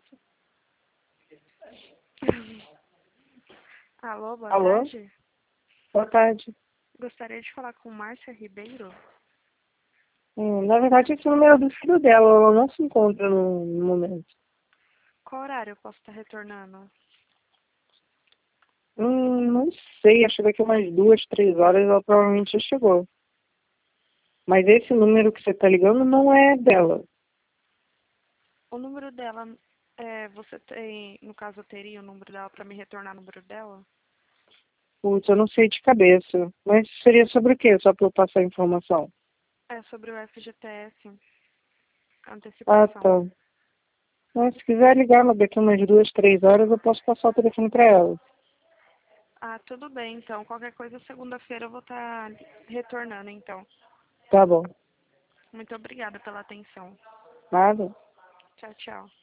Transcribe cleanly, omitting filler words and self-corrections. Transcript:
posso. Alô, boa Alô? tarde. Boa tarde. Gostaria de falar com Márcia Ribeiro. Na verdade, esse número é do filho dela, ela não se encontra no momento. Qual horário eu posso estar retornando? Não sei, acho que daqui umas 2, 3 horas ela provavelmente já chegou. Mas esse número que você tá ligando não é dela. O número dela, você tem, no caso, eu teria o número dela para me retornar o número dela? Putz, eu não sei de cabeça. Mas seria sobre o quê? Só para eu passar a informação. É sobre o FGTS, Ah, antecipação. tá. Mas se quiser ligar daqui umas 2, 3 horas, eu posso passar o telefone para ela. Ah, tudo bem, então. Qualquer coisa, segunda-feira eu vou estar retornando, então. Tá bom. Muito obrigada pela atenção. Nada. Tchau, tchau.